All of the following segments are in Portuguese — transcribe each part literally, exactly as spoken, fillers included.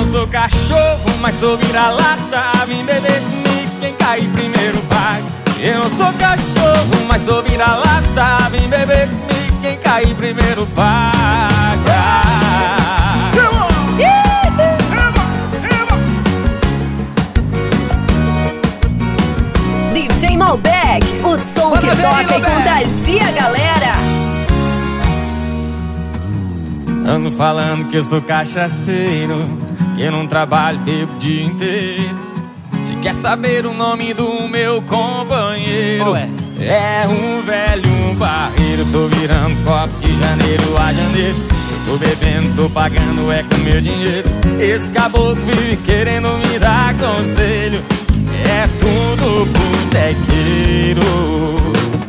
sou cachorro, mas sou vira-lata. Vem beber comigo, quem cair primeiro paga. Eu não sou cachorro, mas sou vira-lata. Vem beber comigo, quem cair primeiro paga. D J Malbec, o som que toca e contagia a galera. Ando falando que eu sou cachaceiro, que eu não trabalho, bebo o dia inteiro. Se quer saber o nome do meu companheiro, é? é um velho barreiro. Tô virando copo de janeiro a janeiro. Eu tô bebendo, tô pagando, é com meu dinheiro. Esse caboclo vive querendo me dar conselho. É tudo botequeiro.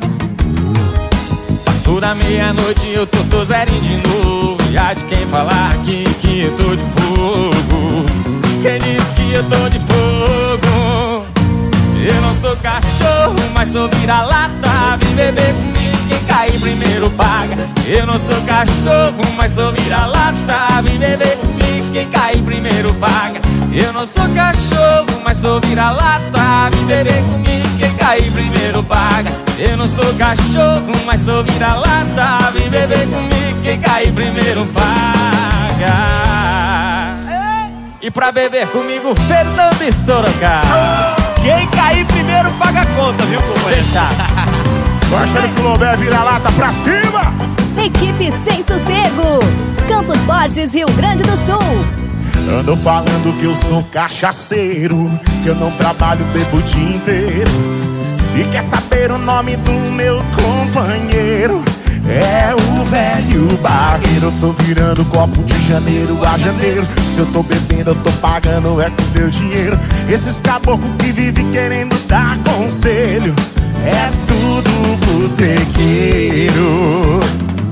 Passou da meia-noite e eu tô, tô zerinho de novo. Já de quem falar aqui que eu tô de fogo. Quem disse que eu tô de fogo? Eu não sou cachorro, mas sou vira-lata. Vem beber comigo, quem cair primeiro paga. Eu não sou cachorro, mas sou vira-lata. Vem beber comigo, quem cair primeiro paga. Eu não sou cachorro, mas sou vira-lata. Vem beber comigo, quem cair primeiro paga. Eu não sou cachorro, mas sou vira-lata. Vem beber comigo, quem cair primeiro paga. E pra beber comigo, Fernando e Sorocaba. Quem cair primeiro paga a conta, viu, companheiro? Fechado. Tô achando que o Lobé vira-lata pra cima. Equipe Sem Sossego, Campos Borges, Rio Grande do Sul. Ando falando que eu sou cachaceiro, que eu não trabalho, bebo o dia inteiro. Se quer saber o nome do meu companheiro, é o velho barreiro. Eu tô virando copo de janeiro a janeiro. Se eu tô bebendo, eu tô pagando, é com meu dinheiro. Esses caboclos que vivem querendo dar conselho, é tudo botequeiro.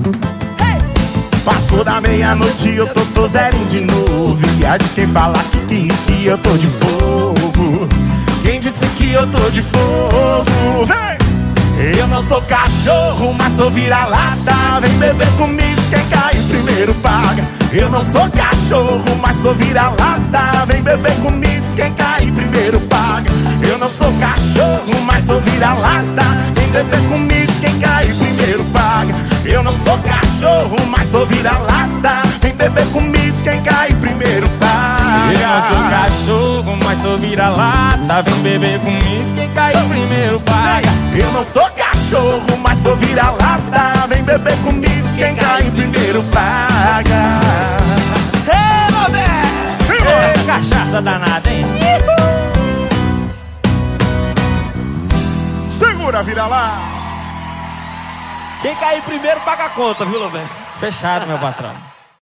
Passou da meia-noite e eu tô, tô zerinho de novo. E há de quem falar que, que, que eu tô de fogo. Quem disse que eu tô de fogo? Vem! Eu não sou cachorro, mas sou vira-lata. Vem beber comigo, quem cair primeiro paga. Eu não sou cachorro, mas sou vira-lata. Vem beber comigo, quem cair primeiro paga. Eu não sou cachorro, mas sou vira-lata. Vem beber comigo, quem cair primeiro paga. Eu não sou cachorro, mas sou vira-lata. Vem beber comigo, quem cair primeiro paga. Eu não sou cachorro, mas sou vira-lata. Vem beber comigo, quem cair primeiro paga. Eu não sou cachorro, mas sou vira-lata. Vem beber comigo, quem cair primeiro paga. Ei, Lobé! Ei, cachaça danada, hein? Segura, vira-lata. Quem cair primeiro paga a conta, viu, Lobé? Fechado, meu patrão.